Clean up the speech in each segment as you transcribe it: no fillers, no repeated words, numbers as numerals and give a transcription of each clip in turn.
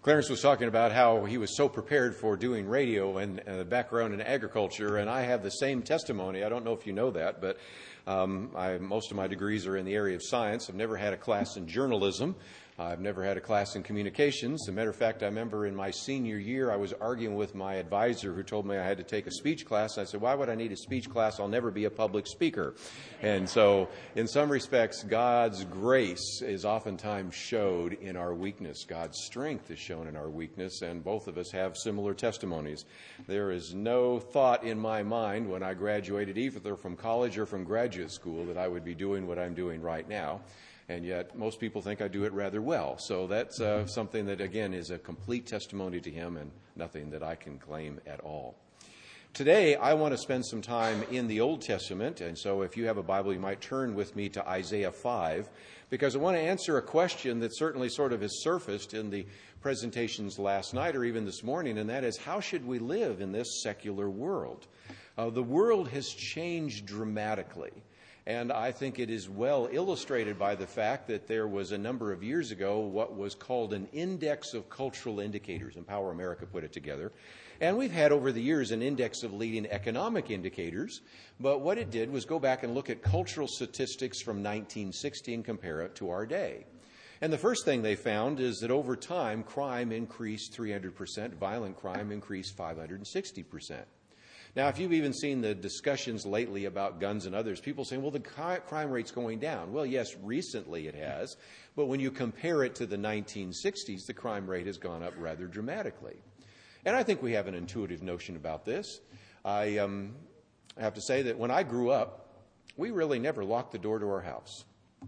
Clarence was talking about how he was so prepared for doing radio and a background in agriculture, and I have the same testimony. I don't know if you know that, but most of my degrees are in the area of science. I've never had a class in journalism. I've never had a class in communications. As a matter of fact, I remember in my senior year, I was arguing with my advisor who told me I had to take a speech class. I said, why would I need a speech class? I'll never be a public speaker. And so, in some respects, God's grace is oftentimes showed in our weakness. God's strength is shown in our weakness, and both of us have similar testimonies. There is no thought in my mind when I graduated, either from college or from graduate school, that I would be doing what I'm doing right now. And yet most people think I do it rather well. So that's something that, again, is a complete testimony to him and nothing that I can claim at all. Today, I want to spend some time in the Old Testament. And so if you have a Bible, you might turn with me to Isaiah 5, because I want to answer a question that certainly sort of has surfaced in the presentations last night or even this morning, and that is, how should we live in this secular world? The world has changed dramatically. And I think it is well illustrated by the fact that there was a number of years ago what was called an index of cultural indicators. Empower America put it together. And we've had over the years an index of leading economic indicators. But what it did was go back and look at cultural statistics from 1960 and compare it to our day. And the first thing they found is that over time, crime increased 300%, violent crime increased 560%. Now, if you've even seen the discussions lately about guns and others, people saying, well, the crime rate's going down. Well, yes, recently it has. But when you compare it to the 1960s, the crime rate has gone up rather dramatically. And I think we have an intuitive notion about this. I have to say that when I grew up, we really never locked the door to our house.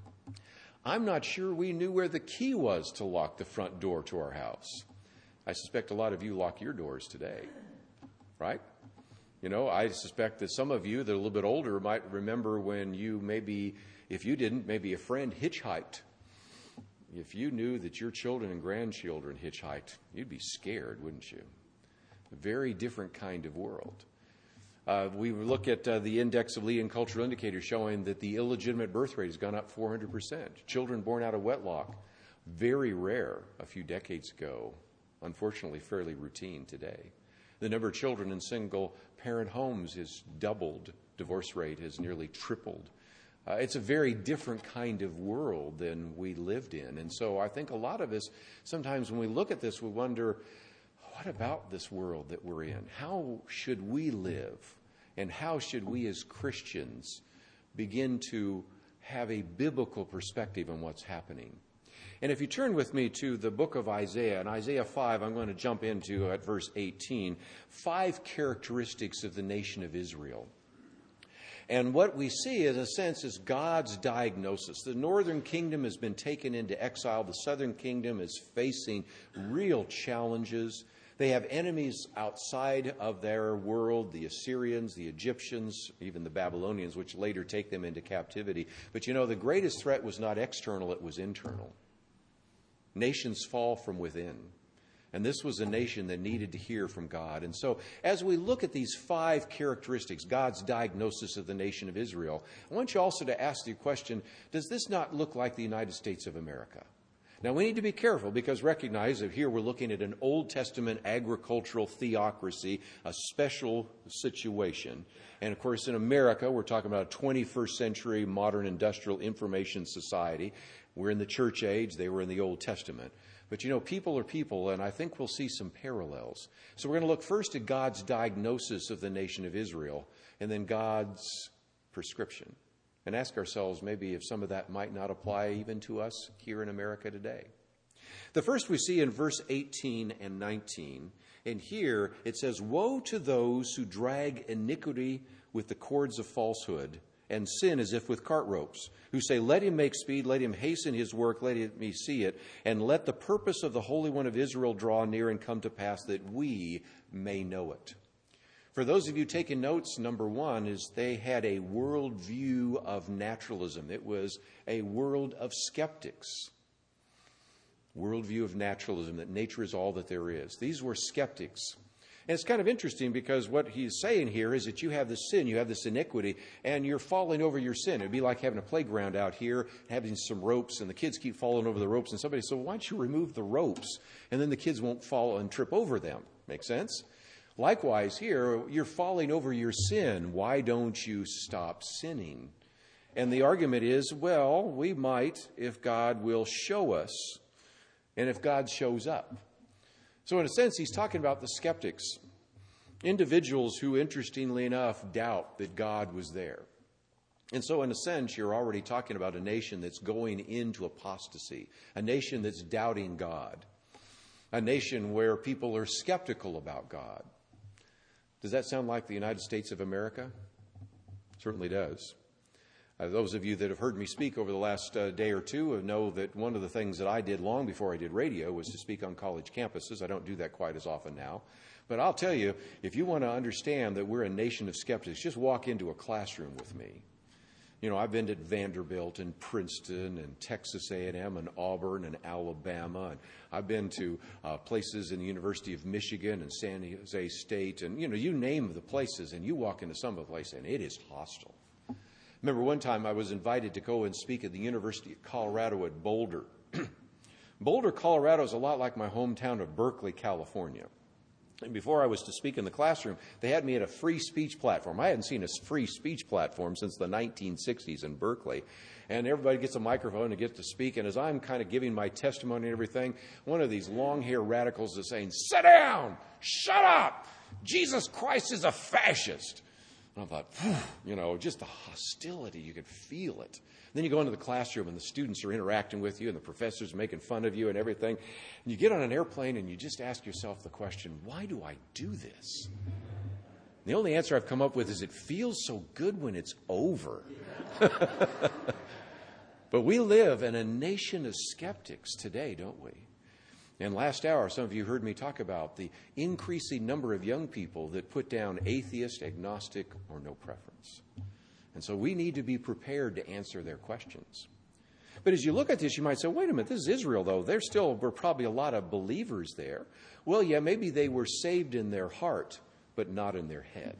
I'm not sure we knew where the key was to lock the front door to our house. I suspect a lot of you lock your doors today, right? You know, I suspect that some of you that are a little bit older might remember when you maybe, if you didn't, maybe a friend hitchhiked. If you knew that your children and grandchildren hitchhiked, you'd be scared, wouldn't you? A very different kind of world. We look at the index of leading cultural indicators showing that the illegitimate birth rate has gone up 400%. Children born out of wedlock, very rare a few decades ago, unfortunately fairly routine today. The number of children in single-parent homes has doubled. Divorce rate has nearly tripled. It's a very different kind of world than we lived in. And so I think a lot of us, sometimes when we look at this, we wonder, what about this world that we're in? How should we live? And how should we as Christians begin to have a biblical perspective on what's happening? And if you turn with me to the book of Isaiah, in Isaiah 5, I'm going to jump into at verse 18, 5 characteristics of the nation of Israel. And what we see, in a sense, is God's diagnosis. The northern kingdom has been taken into exile. The southern kingdom is facing real challenges. They have enemies outside of their world, the Assyrians, the Egyptians, even the Babylonians, which later take them into captivity. But you know, the greatest threat was not external, it was internal. Nations fall from within. And this was a nation that needed to hear from God. And so as we look at these 5 characteristics, God's diagnosis of the nation of Israel, I want you also to ask the question, does this not look like the United States of America? Now, we need to be careful because recognize that here we're looking at an Old Testament agricultural theocracy, a special situation. And, of course, in America, we're talking about a 21st century modern industrial information society. We're in the church age. They were in the Old Testament. But, you know, people are people, and I think we'll see some parallels. So we're going to look first at God's diagnosis of the nation of Israel and then God's prescription. And ask ourselves maybe if some of that might not apply even to us here in America today. The first we see in verse 18 and 19. And here it says, "Woe to those who drag iniquity with the cords of falsehood, and sin as if with cart ropes, who say, 'Let him make speed, let him hasten his work, let me see it, and let the purpose of the Holy One of Israel draw near and come to pass, that we may know it.'" For those of you taking notes, number 1 is they had a worldview of naturalism. It was a world of skeptics. Worldview of naturalism, that nature is all that there is. These were skeptics. And it's kind of interesting because what he's saying here is that you have this sin, you have this iniquity, and you're falling over your sin. It'd be like having a playground out here, having some ropes, and the kids keep falling over the ropes, and somebody says, well, why don't you remove the ropes? And then the kids won't fall and trip over them. Make sense? Likewise here, you're falling over your sin. Why don't you stop sinning? And the argument is, well, we might if God will show us, and if God shows up. So in a sense, he's talking about the skeptics, individuals who, interestingly enough, doubt that God was there. And so in a sense, you're already talking about a nation that's going into apostasy, a nation that's doubting God, a nation where people are skeptical about God. Does that sound like the United States of America? Certainly does. Those of you that have heard me speak over the last day or two know that one of the things that I did long before I did radio was to speak on college campuses. I don't do that quite as often now. But I'll tell you, if you want to understand that we're a nation of skeptics, just walk into a classroom with me. You know, I've been to Vanderbilt and Princeton and Texas A&M and Auburn and Alabama. And I've been to places in the University of Michigan and San Jose State. And, you name the places, and you walk into some of the places, and it is hostile. Remember one time I was invited to go and speak at the University of Colorado at Boulder. Boulder, Colorado is a lot like my hometown of Berkeley, California. And before I was to speak in the classroom, they had me at a free speech platform. I hadn't seen a free speech platform since the 1960s in Berkeley. And everybody gets a microphone and gets to speak. And as I'm kind of giving my testimony and everything, one of these long-hair radicals is saying, "Sit down! Shut up! Jesus Christ is a fascist!" And I thought, just the hostility, you could feel it. Then you go into the classroom and the students are interacting with you and the professors are making fun of you and everything. And you get on an airplane and you just ask yourself the question, why do I do this? The only answer I've come up with is it feels so good when it's over. But we live in a nation of skeptics today, don't we? And last hour, some of you heard me talk about the increasing number of young people that put down atheist, agnostic, or no preference. And so we need to be prepared to answer their questions. But as you look at this, you might say, wait a minute, this is Israel, though. There were probably a lot of believers there. Well, yeah, maybe they were saved in their heart, but not in their head.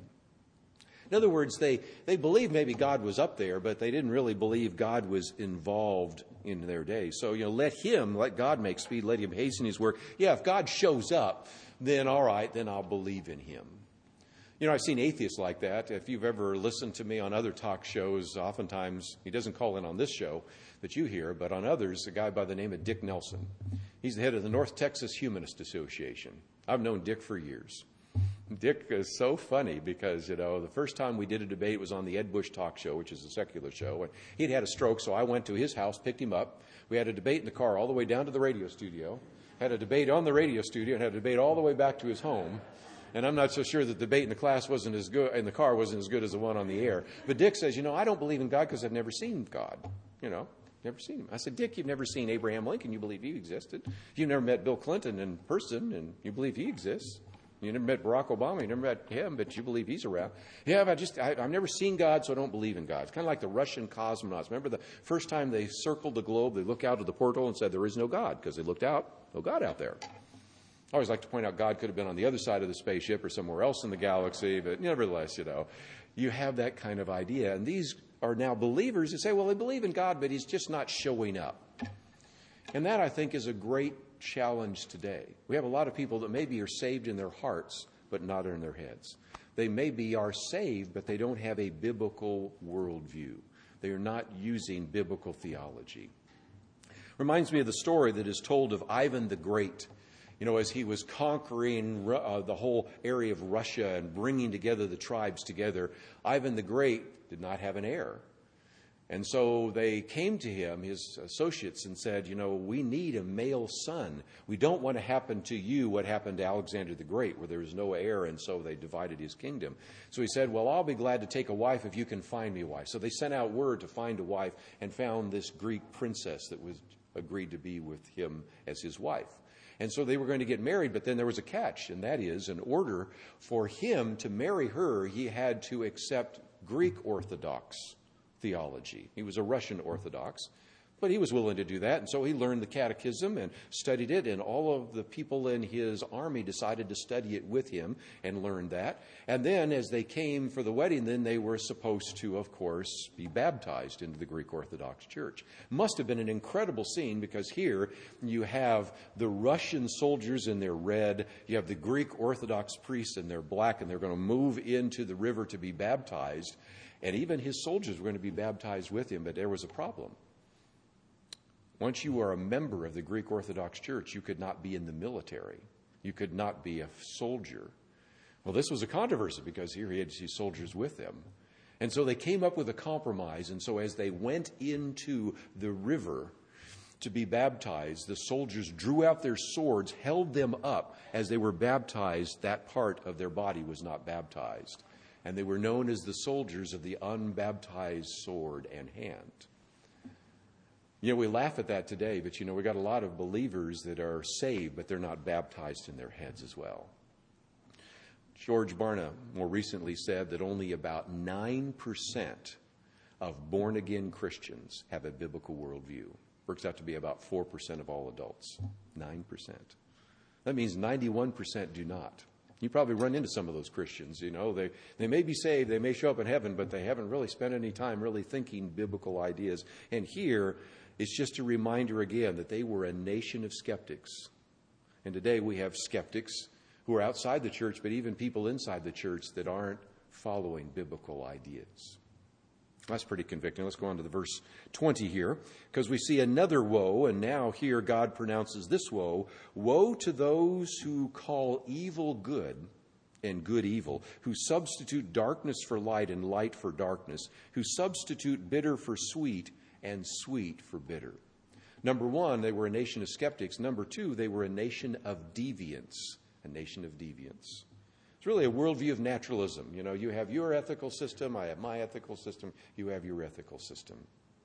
In other words, they believed maybe God was up there, but they didn't really believe God was involved in their day. So, let God make speed, let him hasten his work. Yeah, if God shows up, then all right, then I'll believe in him. I've seen atheists like that. If you've ever listened to me on other talk shows, oftentimes, he doesn't call in on this show that you hear, but on others, a guy by the name of Dick Nelson. He's the head of the North Texas Humanist Association. I've known Dick for years. Dick is so funny because, the first time we did a debate was on the Ed Bush talk show, which is a secular show. And he'd had a stroke, so I went to his house, picked him up. We had a debate in the car all the way down to the radio studio, had a debate on the radio studio, and had a debate all the way back to his home. And I'm not so sure that the debate in the class wasn't as good, in the car wasn't as good as the one on the air. But Dick says, I don't believe in God because I've never seen God. Never seen him. I said, Dick, you've never seen Abraham Lincoln. You believe he existed. You've never met Bill Clinton in person, and you believe he exists. You never met Barack Obama. You never met him, but you believe he's around. Yeah, but I've never seen God, so I don't believe in God. It's kind of like the Russian cosmonauts. Remember the first time they circled the globe, they looked out of the portal and said there is no God, because they looked out, no God out there. I always like to point out God could have been on the other side of the spaceship or somewhere else in the galaxy, but nevertheless, you have that kind of idea. And these are now believers who say, well, they believe in God, but he's just not showing up. And that, I think, is a great challenge today. We have a lot of people that maybe are saved in their hearts, but not in their heads. They maybe are saved, but they don't have a biblical worldview. They are not using biblical theology. Reminds me of the story that is told of Ivan the Great. As he was conquering the whole area of Russia and bringing together the tribes together, Ivan the Great did not have an heir. And so they came to him, his associates, and said, we need a male son. We don't want to happen to you what happened to Alexander the Great, where there was no heir, and so they divided his kingdom. So he said, well, I'll be glad to take a wife if you can find me a wife. So they sent out word to find a wife and found this Greek princess that was agreed to be with him as his wife. And so they were going to get married, but then there was a catch, and that is, in order for him to marry her, he had to accept Greek Orthodox theology. He was a Russian Orthodox, But he was willing to do that, and so he learned the catechism and studied it, and all of the people in his army decided to study it with him and learn that. And then as they came for the wedding, then they were supposed to, of course, be baptized into the Greek Orthodox Church. Must have been an incredible scene, because here you have the Russian soldiers in their red, you have the Greek Orthodox priests in their black, and they're going to move into the river to be baptized. And even his soldiers were going to be baptized with him, but there was a problem. Once you are a member of the Greek Orthodox Church, you could not be in the military. You could not be a soldier. Well, this was a controversy, because here he had his soldiers with him. And so they came up with a compromise. And so as they went into the river to be baptized, the soldiers drew out their swords, held them up as they were baptized. That part of their body was not baptized. And they were known as the soldiers of the unbaptized sword and hand. We laugh at that today, but we got a lot of believers that are saved, but they're not baptized in their heads as well. George Barna more recently said that only about 9% of born-again Christians have a biblical worldview. Works out to be about 4% of all adults. 9%. That means 91% do not. You probably run into some of those Christians. They may be saved, they may show up in heaven, but they haven't really spent any time really thinking biblical ideas. And here, it's just a reminder again that they were a nation of skeptics. And today we have skeptics who are outside the church, but even people inside the church that aren't following biblical ideas. That's pretty convicting. Let's go on to the verse 20 here, because we see another woe, and now here God pronounces this woe. Woe to those who call evil good and good evil, who substitute darkness for light and light for darkness, who substitute bitter for sweet and sweet for bitter. Number one, they were a nation of skeptics. Number two, they were a nation of deviants. A nation of deviants. It's really a worldview of naturalism. You have your ethical system, I have my ethical system, you have your ethical system.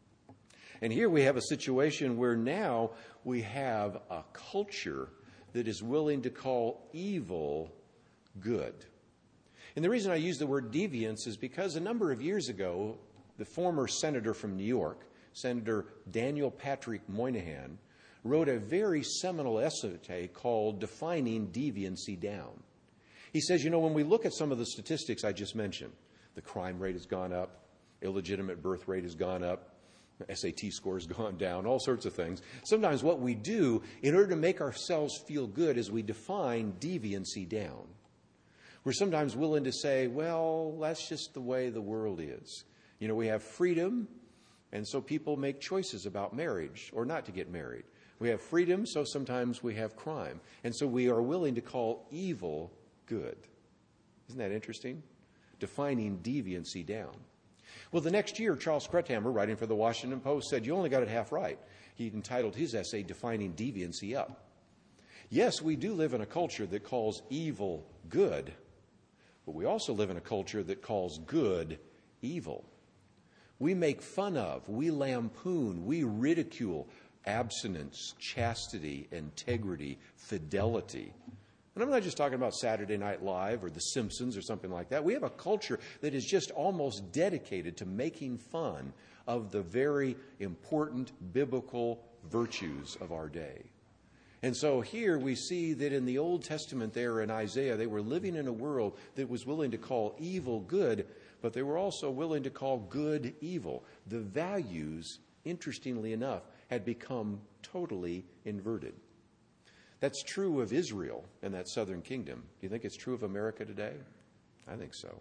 And here we have a situation where now we have a culture that is willing to call evil good. And the reason I use the word deviance is because a number of years ago, the former senator from New York, Senator Daniel Patrick Moynihan, wrote a very seminal essay called Defining Deviancy Down. He says, when we look at some of the statistics I just mentioned, the crime rate has gone up, illegitimate birth rate has gone up, SAT score has gone down, all sorts of things. Sometimes what we do in order to make ourselves feel good is we define deviancy down. We're sometimes willing to say, well, that's just the way the world is. We have freedom, and so people make choices about marriage or not to get married. We have freedom, so sometimes we have crime. And so we are willing to call evil good. Isn't that interesting? Defining deviancy down. Well, the next year, Charles Krauthammer, writing for the Washington Post, said, you only got it half right. He entitled his essay, Defining Deviancy Up. Yes, we do live in a culture that calls evil good, but we also live in a culture that calls good evil. We make fun of, we lampoon, we ridicule abstinence, chastity, integrity, fidelity. And I'm not just talking about Saturday Night Live or The Simpsons or something like that. We have a culture that is just almost dedicated to making fun of the very important biblical virtues of our day. And so here we see that in the Old Testament there in Isaiah, they were living in a world that was willing to call evil good, but they were also willing to call good evil. The values, interestingly enough, had become totally inverted. That's true of Israel and that southern kingdom. Do you think it's true of America today? I think so.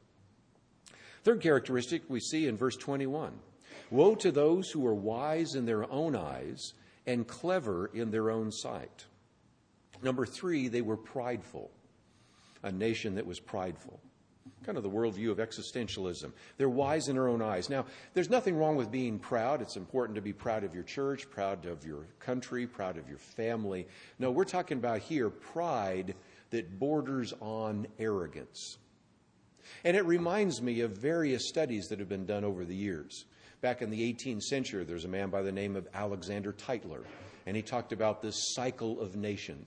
Third characteristic we see in verse 21. Woe to those who are wise in their own eyes and clever in their own sight. Number three, they were prideful. A nation that was prideful. Kind of the worldview of existentialism. They're wise in their own eyes. Now, there's nothing wrong with being proud. It's important to be proud of your church, proud of your country, proud of your family. No, we're talking about here pride that borders on arrogance. And it reminds me of various studies that have been done over the years. Back in the 18th century, there's a man by the name of Alexander Tytler, and he talked about this cycle of nations,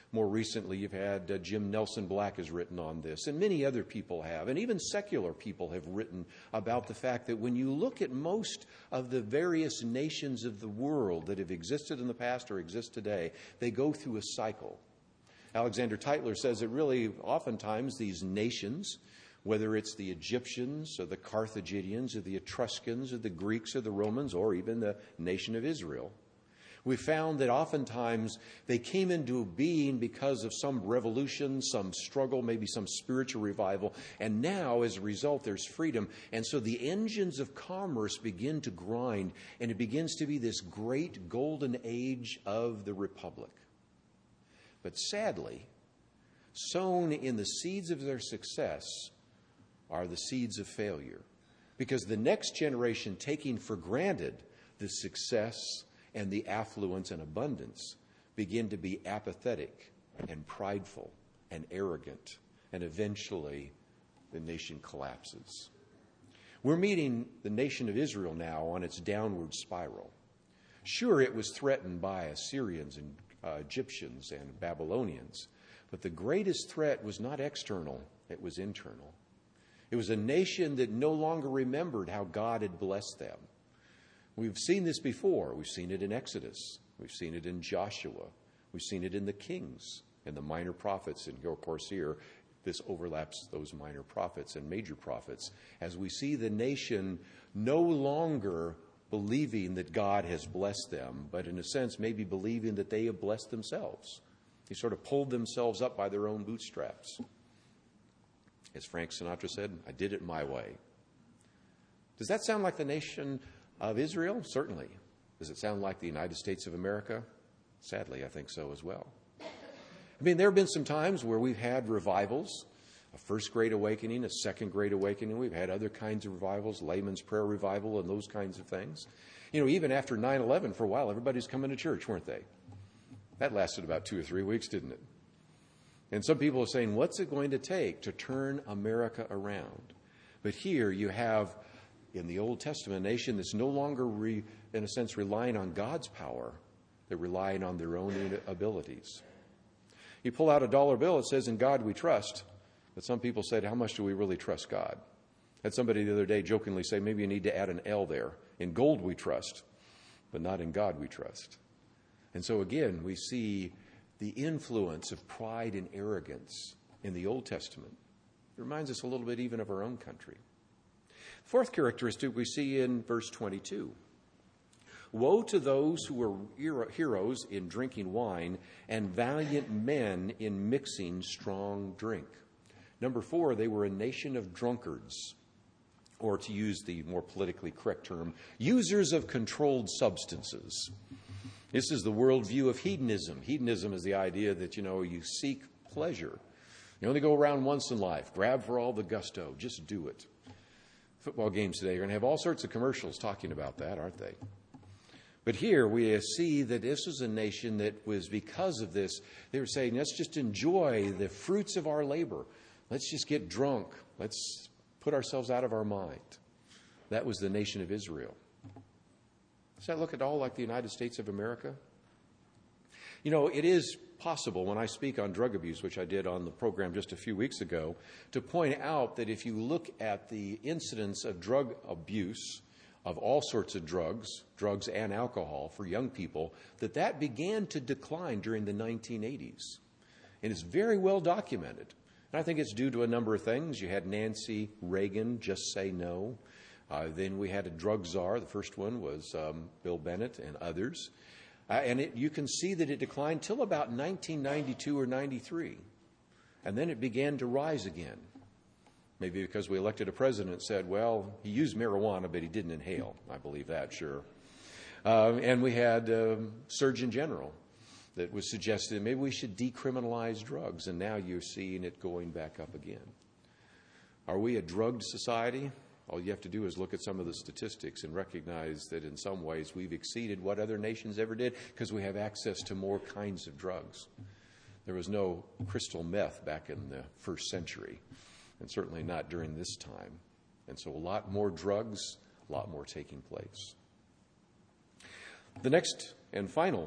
More recently, you've had Jim Nelson Black has written on this, and many other people have, and even secular people have written about the fact that when you look at most of the various nations of the world that have existed in the past or exist today, they go through a cycle. Alexander Tytler says that really oftentimes these nations, whether it's the Egyptians or the Carthaginians or the Etruscans or the Greeks or the Romans or even the nation of Israel, we found that oftentimes they came into being because of some revolution, some struggle, maybe some spiritual revival, and now as a result there's freedom. And so the engines of commerce begin to grind, and it begins to be this great golden age of the Republic. But sadly, sown in the seeds of their success are the seeds of failure, because the next generation, taking for granted the success and the affluence and abundance, begin to be apathetic and prideful and arrogant, and eventually the nation collapses. We're meeting the nation of Israel now on its downward spiral. Sure, it was threatened by Assyrians and Egyptians and Babylonians, but the greatest threat was not external, it was internal. It was a nation that no longer remembered how God had blessed them. We've seen this before. We've seen it in Exodus. We've seen it in Joshua. We've seen it in the kings and the minor prophets. And of course here, this overlaps those minor prophets and major prophets, as we see the nation no longer believing that God has blessed them, but in a sense maybe believing that they have blessed themselves. They sort of pulled themselves up by their own bootstraps. As Frank Sinatra said, I did it my way. Does that sound like the nation of Israel? Certainly. Does it sound like the United States of America? Sadly, I think so as well. I mean, there have been some times where we've had revivals, a first great awakening, a second great awakening. We've had other kinds of revivals, layman's prayer revival, and those kinds of things. You know, even after 9/11, for a while, everybody's coming to church, weren't they? That lasted about 2 or 3 weeks, didn't it? And some people are saying, what's it going to take to turn America around? But here you have, in the Old Testament, a nation that's no longer, in a sense, relying on God's power. They're relying on their own abilities. You pull out a dollar bill, it says, in God we trust. But some people said, how much do we really trust God? I had somebody the other day jokingly say, maybe you need to add an L there. In gold we trust, but not in God we trust. And so again, we see the influence of pride and arrogance in the Old Testament. It reminds us a little bit even of our own country. Fourth characteristic we see in verse 22. Woe to those who were heroes in drinking wine and valiant men in mixing strong drink. Number 4, they were a nation of drunkards, or to use the more politically correct term, users of controlled substances. This is the worldview of hedonism. Hedonism is the idea that, you seek pleasure. You only go around once in life. Grab for all the gusto. Just do it. Football games today are going to have all sorts of commercials talking about that, aren't they? But here we see that this was a nation that was, because of this, they were saying, let's just enjoy the fruits of our labor. Let's just get drunk. Let's put ourselves out of our mind. That was the nation of Israel. Does that look at all like the United States of America? It is possible when I speak on drug abuse, which I did on the program just a few weeks ago, to point out that if you look at the incidence of drug abuse, of all sorts of drugs and alcohol for young people, that began to decline during the 1980s. And it's very well documented. And I think it's due to a number of things. You had Nancy Reagan just say no. Then we had a drug czar. The first one was Bill Bennett and others. And you can see that it declined till about 1992 or 93. And then it began to rise again. Maybe because we elected a president that said, well, he used marijuana, but he didn't inhale. I believe that, sure. And we had Surgeon General that was suggesting maybe we should decriminalize drugs. And now you're seeing it going back up again. Are we a drugged society? All you have to do is look at some of the statistics and recognize that in some ways we've exceeded what other nations ever did because we have access to more kinds of drugs. There was no crystal meth back in the first century, and certainly not during this time. And so a lot more drugs, a lot more taking place. The next and final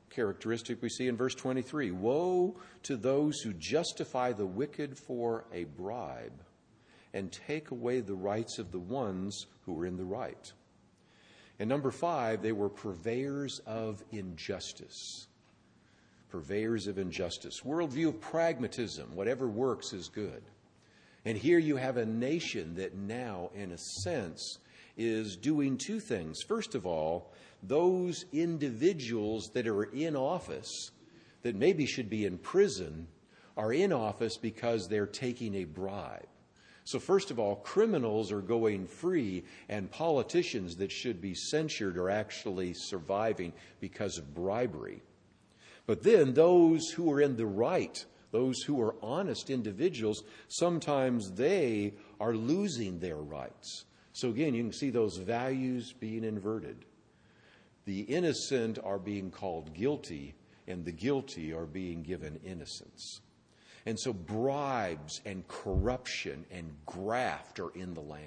characteristic we see in verse 23. Woe to those who justify the wicked for a bribe and take away the rights of the ones who are in the right. And number 5, they were purveyors of injustice. Purveyors of injustice. Worldview of pragmatism. Whatever works is good. And here you have a nation that now, in a sense, is doing two things. First of all, those individuals that are in office, that maybe should be in prison, are in office because they're taking a bribe. So first of all, criminals are going free, and politicians that should be censured are actually surviving because of bribery. But then those who are in the right, those who are honest individuals, sometimes they are losing their rights. So again, you can see those values being inverted. The innocent are being called guilty, and the guilty are being given innocence. And so bribes and corruption and graft are in the land.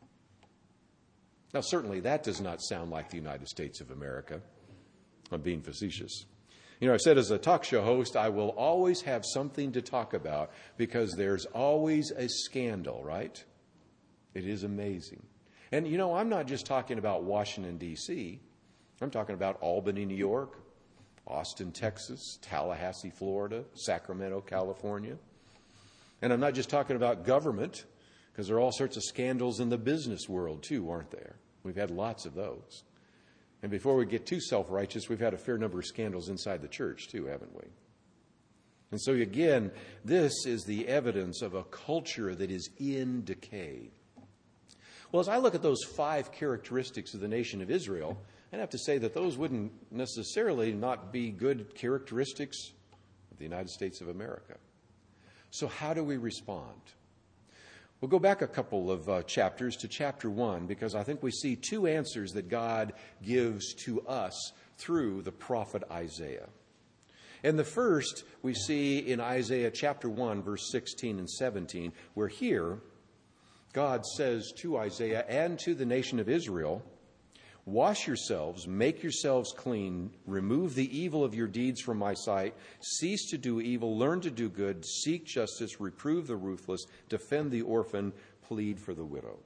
Now, certainly that does not sound like the United States of America. I'm being facetious. You know, I said as a talk show host, I will always have something to talk about because there's always a scandal, right? It is amazing. And, you know, I'm not just talking about Washington, D.C. I'm talking about Albany, New York, Austin, Texas, Tallahassee, Florida, Sacramento, California. And I'm not just talking about government, because there are all sorts of scandals in the business world too, aren't there? We've had lots of those. And before we get too self-righteous, we've had a fair number of scandals inside the church too, haven't we? And so again, this is the evidence of a culture that is in decay. Well, as I look at those 5 characteristics of the nation of Israel, I'd have to say that those wouldn't necessarily not be good characteristics of the United States of America. So how do we respond? We'll go back a couple of chapters to chapter 1, because I think we see 2 answers that God gives to us through the prophet Isaiah. And the first we see in Isaiah chapter 1, verse 16 and 17, where here God says to Isaiah and to the nation of Israel, "Wash yourselves, make yourselves clean, remove the evil of your deeds from my sight, cease to do evil, learn to do good, seek justice, reprove the ruthless, defend the orphan, plead for the widow."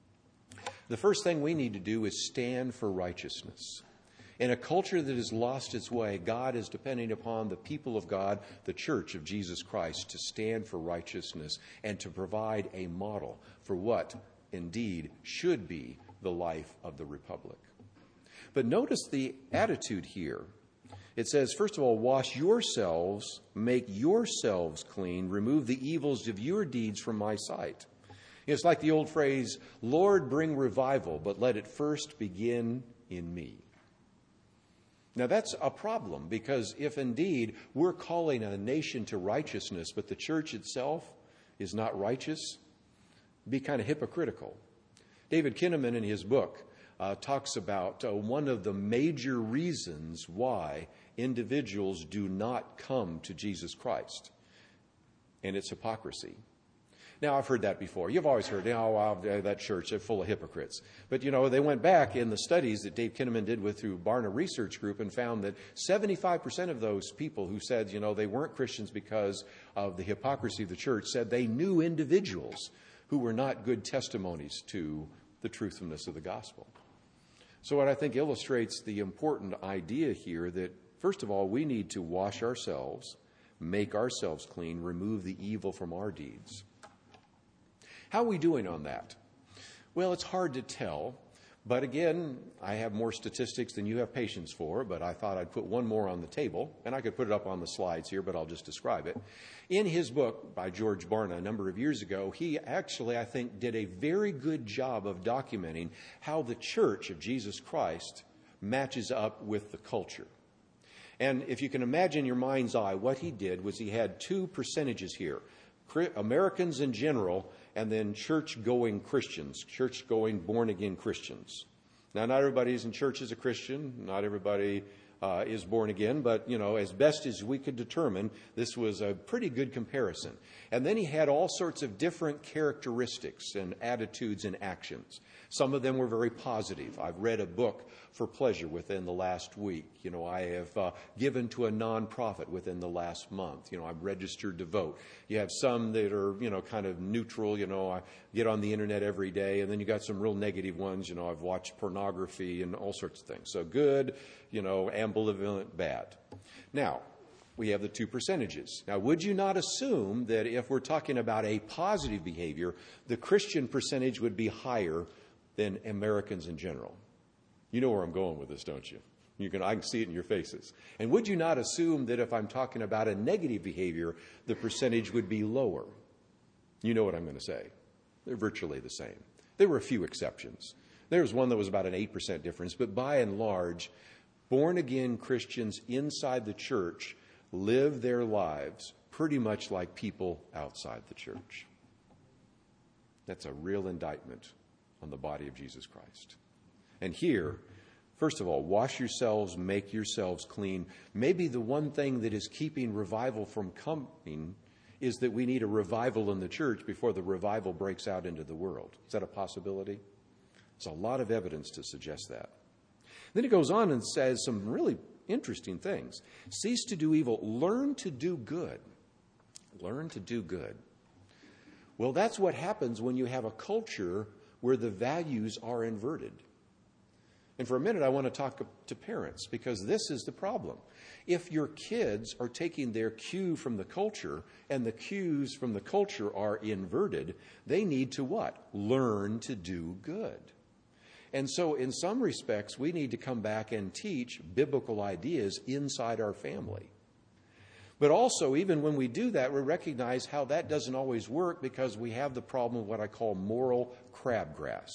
The first thing we need to do is stand for righteousness. In a culture that has lost its way, God is depending upon the people of God, the church of Jesus Christ, to stand for righteousness and to provide a model for what indeed should be the life of the republic. But notice the attitude here. It says, first of all, wash yourselves, make yourselves clean, remove the evils of your deeds from my sight. It's like the old phrase, Lord, bring revival, but let it first begin in me. Now that's a problem, because if indeed we're calling a nation to righteousness, but the church itself is not righteous, it'd be kind of hypocritical. David Kinnaman in his book talks about one of the major reasons why individuals do not come to Jesus Christ, and it's hypocrisy. Now, I've heard that before. You've always heard, that church, they're full of hypocrites. But, they went back in the studies that Dave Kinnaman did through Barna Research Group and found that 75% of those people who said, they weren't Christians because of the hypocrisy of the church said they knew individuals who were not good testimonies to the truthfulness of the gospel. So what I think illustrates the important idea here that, first of all, we need to wash ourselves, make ourselves clean, remove the evil from our deeds. How are we doing on that? Well, it's hard to tell. But again, I have more statistics than you have patience for, but I thought I'd put one more on the table, and I could put it up on the slides here, but I'll just describe it. In his book by George Barna a number of years ago, he actually, I think, did a very good job of documenting how the Church of Jesus Christ matches up with the culture. And if you can imagine in your mind's eye, what he did was he had 2 percentages here. Americans in general, and then church-going Christians, church-going born-again Christians. Now, not everybody in church is a Christian. Not everybody is born again, but, as best as we could determine, this was a pretty good comparison. And then he had all sorts of different characteristics and attitudes and actions. Some of them were very positive. I've read a book for pleasure within the last week. I have given to a nonprofit within the last month. I've registered to vote. You have some that are, kind of neutral. I get on the internet every day. And then you got some real negative ones. I've watched pornography and all sorts of things. So good, ambivalent, bad. Now, we have the two percentages. Now, would you not assume that if we're talking about a positive behavior, the Christian percentage would be higher than Americans in general? You know where I'm going with this, don't you? I can see it in your faces. And would you not assume that if I'm talking about a negative behavior, the percentage would be lower? You know what I'm going to say. They're virtually the same. There were a few exceptions. There was one that was about an 8% difference, but by and large, born-again Christians inside the church live their lives pretty much like people outside the church. That's a real indictment on the body of Jesus Christ. And here, first of all, wash yourselves, make yourselves clean. Maybe the one thing that is keeping revival from coming is that we need a revival in the church before the revival breaks out into the world. Is that a possibility? There's a lot of evidence to suggest that. Then it goes on and says some really interesting things. Cease to do evil. Learn to do good. Learn to do good. Well, that's what happens when you have a culture where the values are inverted. And for a minute, I want to talk to parents, because this is the problem. If your kids are taking their cue from the culture, and the cues from the culture are inverted, they need to what? Learn to do good. And so in some respects, we need to come back and teach biblical ideas inside our family. But also, even when we do that, we recognize how that doesn't always work, because we have the problem of what I call moral crabgrass.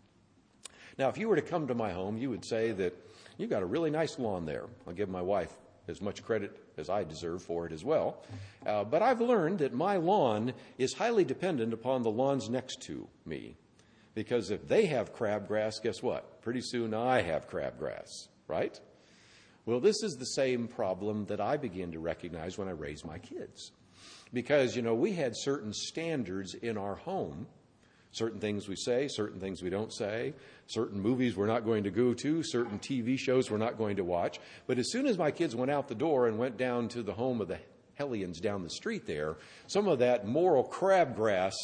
Now, if you were to come to my home, you would say that you've got a really nice lawn there. I'll give my wife as much credit as I deserve for it as well. But I've learned that my lawn is highly dependent upon the lawns next to me. Because if they have crabgrass, guess what? Pretty soon I have crabgrass, right? Well, this is the same problem that I began to recognize when I raised my kids. Because, we had certain standards in our home. Certain things we say, certain things we don't say, certain movies we're not going to go to, certain TV shows we're not going to watch. But as soon as my kids went out the door and went down to the home of the Hellions down the street there, some of that immoral crabgrass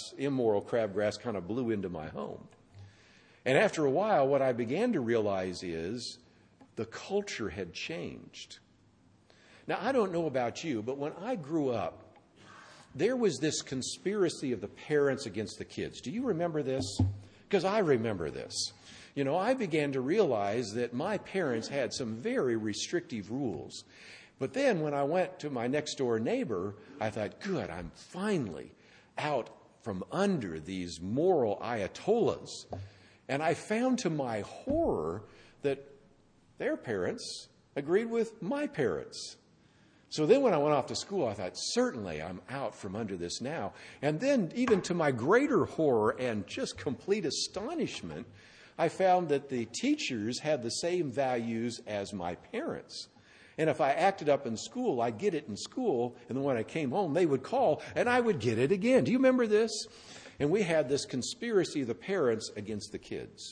kind of blew into my home. And after a while, what I began to realize is the culture had changed. Now, I don't know about you, but when I grew up, there was this conspiracy of the parents against the kids. Do you remember this? Because I remember this. I began to realize that my parents had some very restrictive rules. But then when I went to my next door neighbor, I thought, good, I'm finally out from under these moral ayatollahs. And I found to my horror that their parents agreed with my parents. So then when I went off to school, I thought, certainly I'm out from under this now. And then even to my greater horror and just complete astonishment, I found that the teachers had the same values as my parents. And if I acted up in school, I'd get it in school. And then when I came home, they would call and I would get it again. Do you remember this? And we had this conspiracy of the parents against the kids.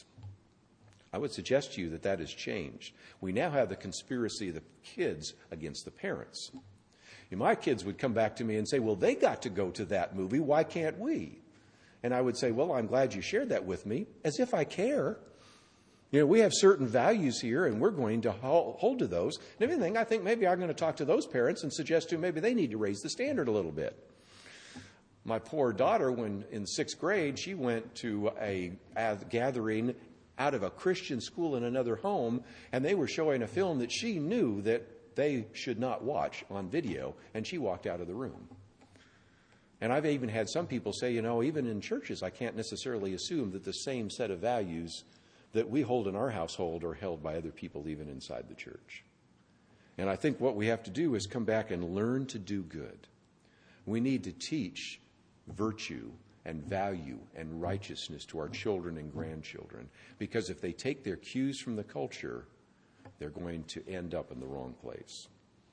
I would suggest to you that that has changed. We now have the conspiracy of the kids against the parents. And my kids would come back to me and say, well, they got to go to that movie. Why can't we? And I would say, well, I'm glad you shared that with me, as if I care. We have certain values here, and we're going to hold to those. And if anything, I think maybe I'm going to talk to those parents and suggest to them maybe they need to raise the standard a little bit. My poor daughter, when in 6th grade, she went to a gathering out of a Christian school in another home, and they were showing a film that she knew that they should not watch on video, and she walked out of the room. And I've even had some people say, even in churches, I can't necessarily assume that the same set of values that we hold in our household are held by other people even inside the church. And I think what we have to do is come back and learn to do good. We need to teach virtue and value and righteousness to our children and grandchildren. Because if they take their cues from the culture, they're going to end up in the wrong place.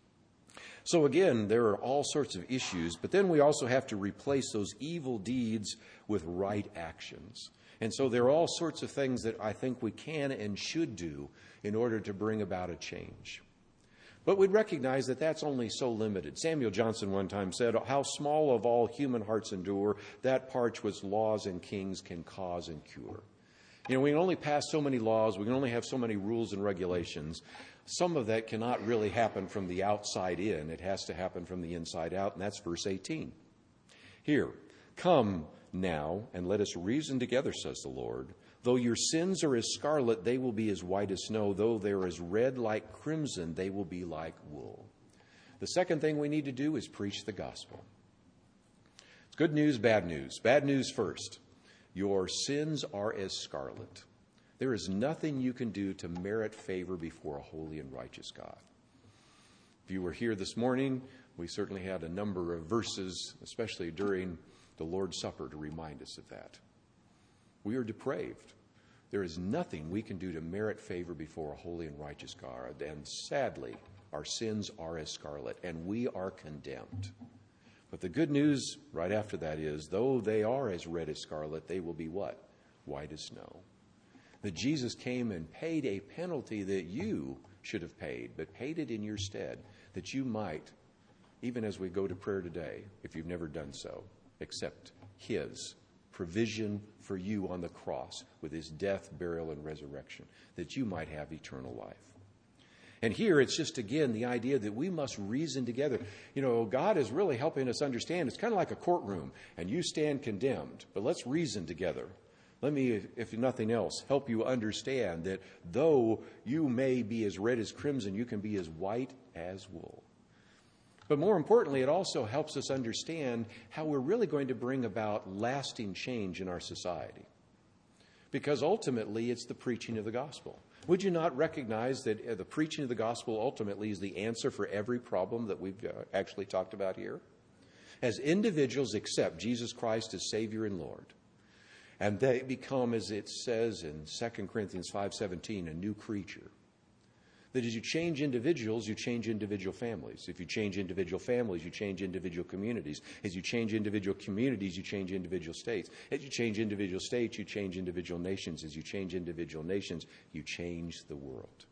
So again, there are all sorts of issues, but then we also have to replace those evil deeds with right actions. And so there are all sorts of things that I think we can and should do in order to bring about a change. But we'd recognize that that's only so limited. Samuel Johnson one time said, "How small of all human hearts endure, that part which laws and kings can cause and cure." You know, we can only pass so many laws, we can only have so many rules and regulations. Some of that cannot really happen from the outside in. It has to happen from the inside out, and that's verse 18. Here, "Come now, and let us reason together, says the Lord. Though your sins are as scarlet, they will be as white as snow. Though they are as red like crimson, they will be like wool." The second thing we need to do is preach the gospel. It's good news, bad news. Bad news first. Your sins are as scarlet. There is nothing you can do to merit favor before a holy and righteous God. If you were here this morning, we certainly had a number of verses, especially during the Lord's Supper, to remind us of that. We are depraved. There is nothing we can do to merit favor before a holy and righteous God. And sadly, our sins are as scarlet, and we are condemned. But the good news right after that is, though they are as red as scarlet, they will be what? White as snow. That Jesus came and paid a penalty that you should have paid, but paid it in your stead, that you might, even as we go to prayer today, if you've never done so, accept his provision for you on the cross with his death, burial, and resurrection, that you might have eternal life. And here it's just, again, the idea that we must reason together. You know, God is really helping us understand. It's kind of like a courtroom, and you stand condemned, but let's reason together. Let me, if nothing else, help you understand that though you may be as red as crimson, you can be as white as wool. But more importantly, it also helps us understand how we're really going to bring about lasting change in our society. Because ultimately, it's the preaching of the gospel. Would you not recognize that the preaching of the gospel ultimately is the answer for every problem that we've actually talked about here? As individuals accept Jesus Christ as Savior and Lord, and they become, as it says in 2 Corinthians 5:17, a new creature. That as you change individuals, you change individual families. If you change individual families, you change individual communities. As you change individual communities, you change individual states. As you change individual states, you change individual nations. As you change individual nations, you change the world.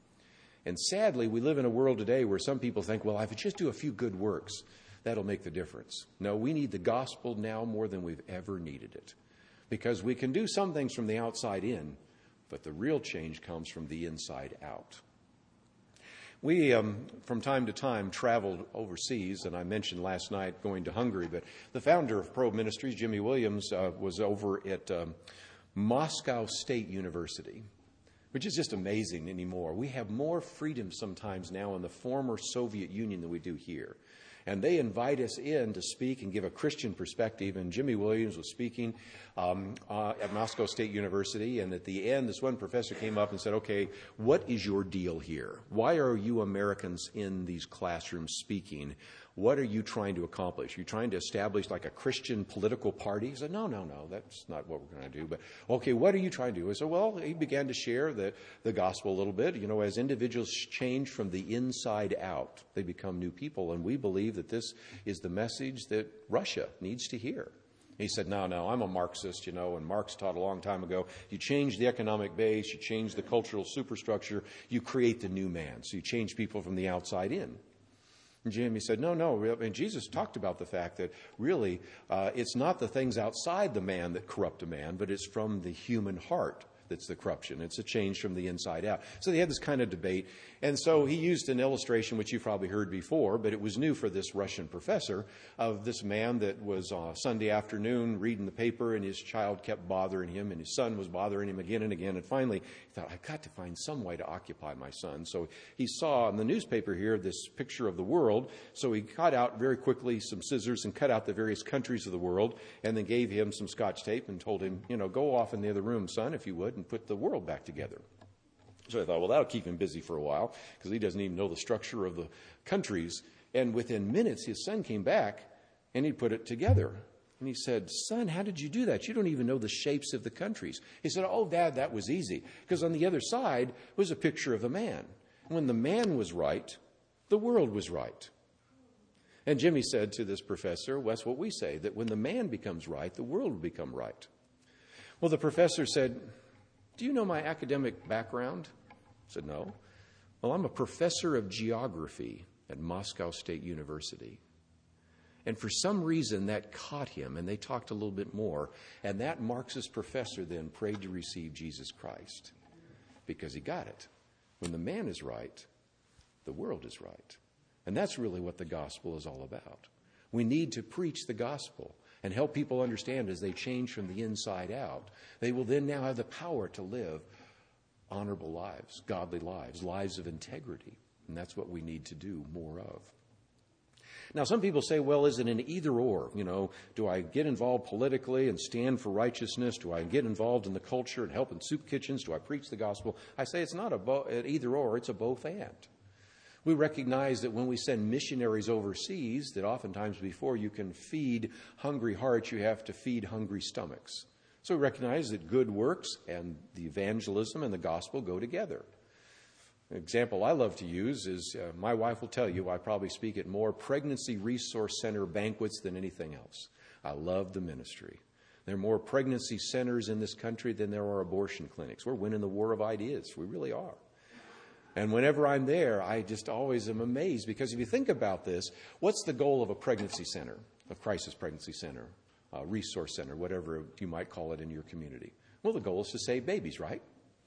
And sadly, we live in a world today where some people think, well, if I just do a few good works, that'll make the difference. No, we need the gospel now more than we've ever needed it. Because we can do some things from the outside in, but the real change comes from the inside out. We, from time to time, traveled overseas, and I mentioned last night going to Hungary, but the founder of Probe Ministries, Jimmy Williams, was over at Moscow State University, which is just amazing anymore. We have more freedom sometimes now in the former Soviet Union than we do here. And they invite us in to speak and give a Christian perspective. And Jimmy Williams was speaking at Moscow State University. And at the end, this one professor came up and said, okay, what is your deal here? Why are you Americans in these classrooms speaking? What are you trying to accomplish? Are you trying to establish like a Christian political party? He said, no, that's not what we're going to do. But, okay, what are you trying to do? I said, well, he began to share the gospel a little bit. You know, as individuals change from the inside out, they become new people. And we believe that this is the message that Russia needs to hear. He said, no, I'm a Marxist, you know, and Marx taught a long time ago, you change the economic base, you change the cultural superstructure, you create the new man. So you change people from the outside in. And Jimmy said, no. And Jesus talked about the fact that really it's not the things outside the man that corrupt a man, but it's from the human heart that's the corruption. It's a change from the inside out. So they had this kind of debate. And so he used an illustration, which you probably heard before, but it was new for this Russian professor, of this man that was Sunday afternoon reading the paper, and his child kept bothering him, and his son was bothering him again and again. And finally, he thought, I've got to find some way to occupy my son. So he saw in the newspaper here this picture of the world. So he cut out very quickly some scissors and cut out the various countries of the world, and then gave him some Scotch tape and told him, go off in the other room, son, if you would, and put the world back together. So I thought, well, that'll keep him busy for a while, because he doesn't even know the structure of the countries. And within minutes, his son came back, and he put it together. And he said, son, how did you do that? You don't even know the shapes of the countries. He said, oh, Dad, that was easy, because on the other side was a picture of a man. When the man was right, the world was right. And Jimmy said to this professor, well, that's what we say, that when the man becomes right, the world will become right. Well, the professor said, do you know my academic background? I said, no. Well, I'm a professor of geography at Moscow State University. And for some reason, that caught him, and they talked a little bit more. And that Marxist professor then prayed to receive Jesus Christ because he got it. When the man is right, the world is right. And that's really what the gospel is all about. We need to preach the gospel and help people understand as they change from the inside out. They will then now have the power to live honorable lives, godly lives, lives of integrity. And that's what we need to do more of. Now, some people say, well, is it an either or? You know, do I get involved politically and stand for righteousness? Do I get involved in the culture and help in soup kitchens? Do I preach the gospel? I say it's not an either or, it's a both and. We recognize that when we send missionaries overseas, that oftentimes before you can feed hungry hearts, you have to feed hungry stomachs. So we recognize that good works and the evangelism and the gospel go together. An example I love to use is my wife will tell you I probably speak at more pregnancy resource center banquets than anything else. I love the ministry. There are more pregnancy centers in this country than there are abortion clinics. We're winning the war of ideas. We really are. And whenever I'm there, I just always am amazed because if you think about this, what's the goal of a pregnancy center, a crisis pregnancy center, a resource center, whatever you might call it in your community? Well, the goal is to save babies, right?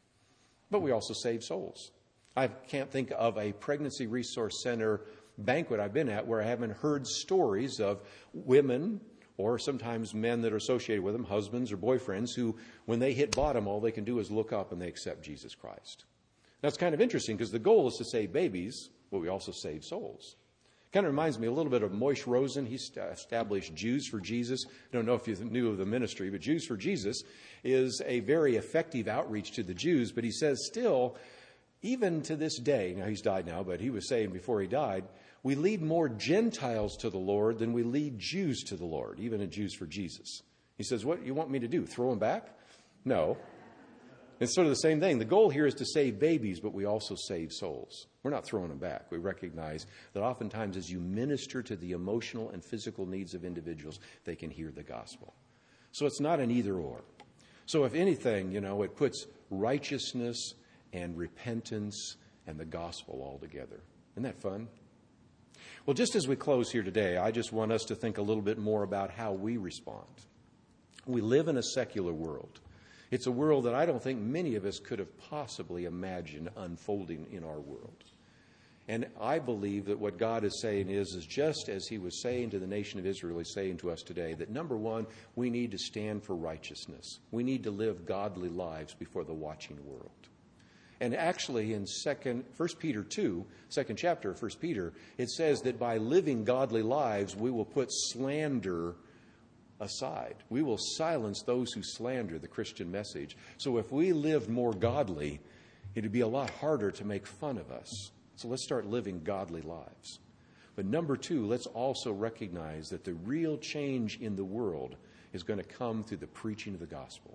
But we also save souls. I can't think of a pregnancy resource center banquet I've been at where I haven't heard stories of women or sometimes men that are associated with them, husbands or boyfriends, who when they hit bottom, all they can do is look up and they accept Jesus Christ. That's kind of interesting because the goal is to save babies, but we also save souls. Kind of reminds me a little bit of Moish Rosen. He established Jews for Jesus. I don't know if you knew of the ministry, but Jews for Jesus is a very effective outreach to the Jews. But he says still, even to this day, now he's died now, but he was saying before he died, we lead more Gentiles to the Lord than we lead Jews to the Lord, even in Jews for Jesus. He says, what you want me to do, throw them back? No. It's sort of the same thing. The goal here is to save babies, but we also save souls. We're not throwing them back. We recognize that oftentimes as you minister to the emotional and physical needs of individuals, they can hear the gospel. So it's not an either or. So if anything, it puts righteousness and repentance and the gospel all together. Isn't that fun? Well, just as we close here today, I just want us to think a little bit more about how we respond. We live in a secular world. It's a world that I don't think many of us could have possibly imagined unfolding in our world. And I believe that what God is saying is just as he was saying to the nation of Israel, he's saying to us today, that number one, we need to stand for righteousness. We need to live godly lives before the watching world. And actually in 1 Peter 2, second chapter of 1 Peter, it says that by living godly lives, we will put slander aside. We will silence those who slander the Christian message. So if we lived more godly, it would be a lot harder to make fun of us. So let's start living godly lives. But number two, let's also recognize that the real change in the world is going to come through the preaching of the gospel.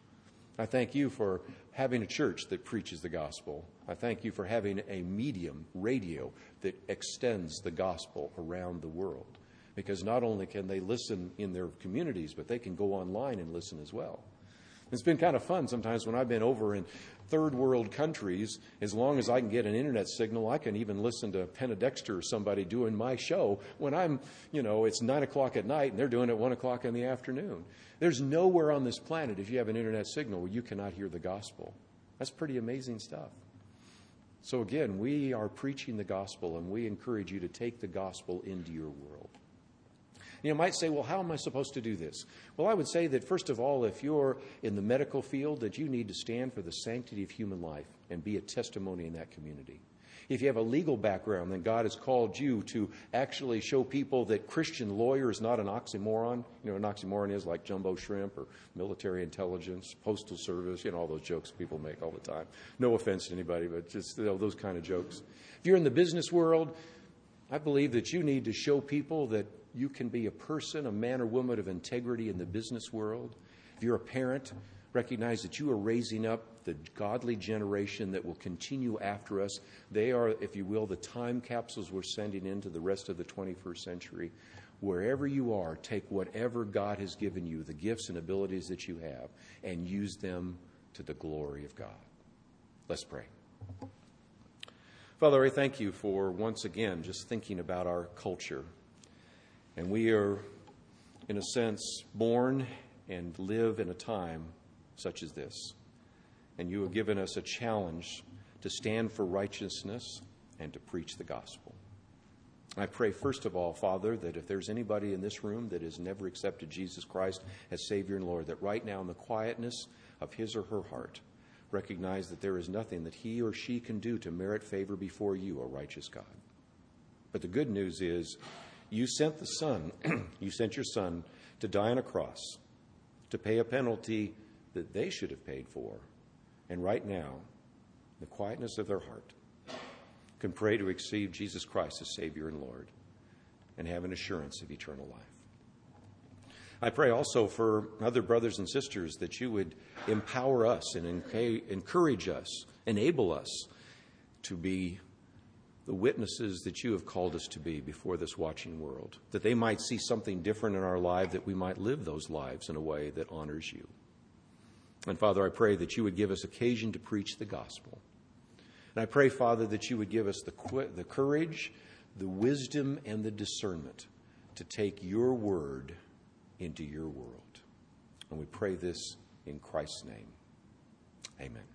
I thank you for having a church that preaches the gospel. I thank you for having a medium, radio, that extends the gospel around the world. Because not only can they listen in their communities, but they can go online and listen as well. It's been kind of fun sometimes when I've been over in third world countries. As long as I can get an internet signal, I can even listen to Penna Dexter or somebody doing my show when I'm, it's 9 o'clock at night and they're doing it 1 o'clock in the afternoon. There's nowhere on this planet, if you have an internet signal, where you cannot hear the gospel. That's pretty amazing stuff. So again, we are preaching the gospel, and we encourage you to take the gospel into your world. You might say, well, how am I supposed to do this? Well, I would say that, first of all, if you're in the medical field, that you need to stand for the sanctity of human life and be a testimony in that community. If you have a legal background, then God has called you to actually show people that Christian lawyer is not an oxymoron. An oxymoron is like jumbo shrimp or military intelligence, postal service, all those jokes people make all the time. No offense to anybody, but just those kind of jokes. If you're in the business world, I believe that you need to show people that you can be a person, a man or woman of integrity in the business world. If you're a parent, recognize that you are raising up the godly generation that will continue after us. They are, if you will, the time capsules we're sending into the rest of the 21st century. Wherever you are, take whatever God has given you, the gifts and abilities that you have, and use them to the glory of God. Let's pray. Father, I thank you for once again just thinking about our culture. And we are, in a sense, born and live in a time such as this. And you have given us a challenge to stand for righteousness and to preach the gospel. I pray, first of all, Father, that if there's anybody in this room that has never accepted Jesus Christ as Savior and Lord, that right now in the quietness of his or her heart, recognize that there is nothing that he or she can do to merit favor before you, O righteous God. But the good news is you sent the Son, you sent your Son to die on a cross, to pay a penalty that they should have paid for. And right now, in the quietness of their heart, can pray to receive Jesus Christ as Savior and Lord and have an assurance of eternal life. I pray also for other brothers and sisters that you would empower us and encourage us, enable us to be the witnesses that you have called us to be before this watching world, that they might see something different in our life, that we might live those lives in a way that honors you. And Father, I pray that you would give us occasion to preach the gospel. And I pray, Father, that you would give us the courage, the wisdom, and the discernment to take your word into your world. And we pray this in Christ's name. Amen.